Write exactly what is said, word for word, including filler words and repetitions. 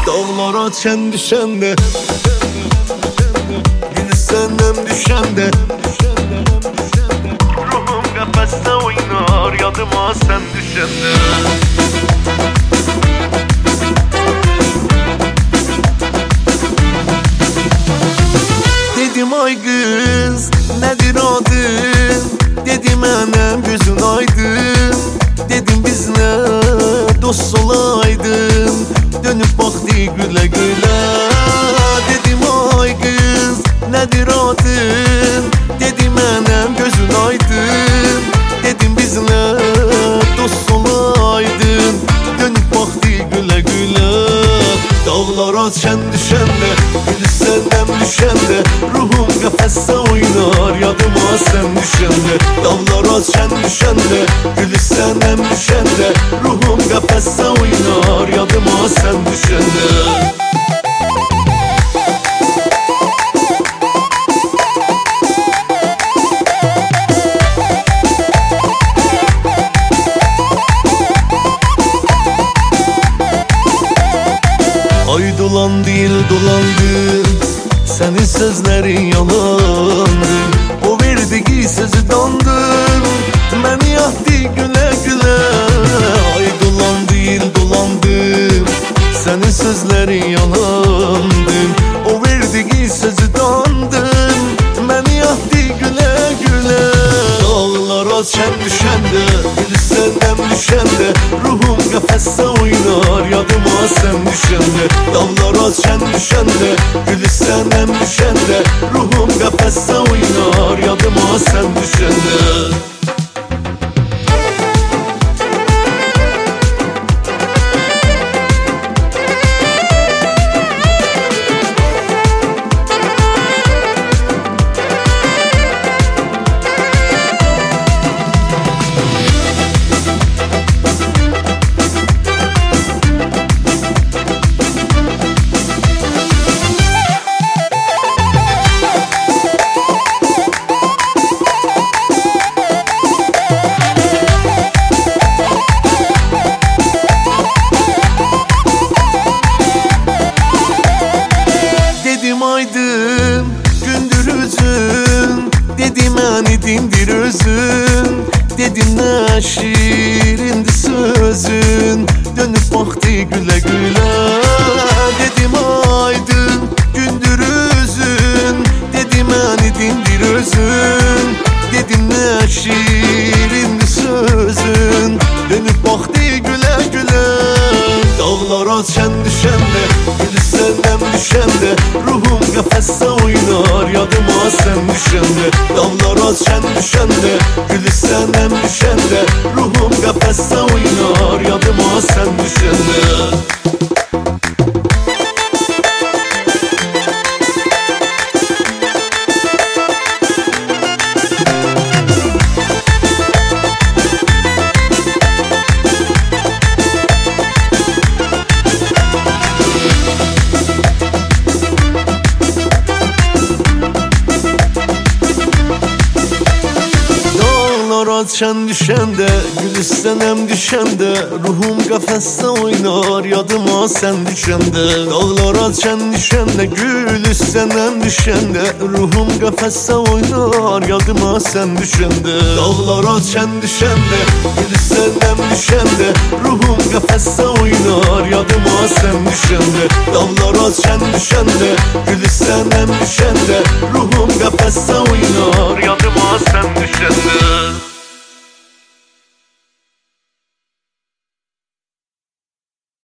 Dağlara çen düşende, gülsəndən düşəndə, ruhum qəfəsdə oynar yadıma sən düşəndə. Dedim ay qız, nədir adın? Dedim mənəm gözün aydın. Dedim biz nə dost olaydın. Dönüp baktı güle güle. Dedim ay kız, nedir adın? Dedim mənim gözün aydın. Dedim bizimle dost olaydın. Dönüp baktı güle güle. Dağlara çən düşəndə, gülsəndən düşəndə, ruhum qəfəsdə oynar yadıma sən düşəndə. Dağlara çən düşəndə, gülsəndən düşəndə, ruhum qəfəsdə oynar yadıma sən düşəndə. Ay dolandı, il dolandı, senin sözlerin yalandı. O verdiği sözü dandım, beni yaktı güle güle. Ay dolandı, il dolandı, senin sözlerin yalandı. O verdiği sözü dandım, beni yaktı güle güle. Dağlara çən düşəndə, gülsəndən düşəndə, ruhum qəfəsdə oynar yadıma sən düşəndə. Dağlara çən düşəndə, gülsəndən düşəndə, ruhum qəfəsdə oynar yadıma sən düşəndə. Dedim aydın, gündür üzün. Dedim hani dindir özün. Dedim ne şirindi sözün. Dönüp baktı güle güle. Dedim aydın, gündür üzün. Dedim hani dindir özün. Dedim ne şirindi sözün. Dönüp baktı güle güle. Dağlara çən düşəndə, gülsəndən düşəndə, ruhum qəfəsdə oynar yadıma sən düşəndə. Dağlara çən düşəndə, gülsəndən düşəndə, ruhum qəfəsdə oynar yadıma sən düşəndə. Dağlara çən düşəndə, gülsəndən düşəndə, ruhum qəfəsdə oynar yadıma sən düşəndə. Dağlara çən düşəndə, gülsəndən düşəndə, ruhum qəfəsdə oynar yadıma sən düşəndə. Dağlara çən düşəndə, gülsəndən düşəndə, ruhum qəfəsdə oynar yadıma sən düşəndə. Dağlara çən düşəndə, gülsəndən düşəndə, ruhum qəfəsdə oynar yadıma sən düşəndə.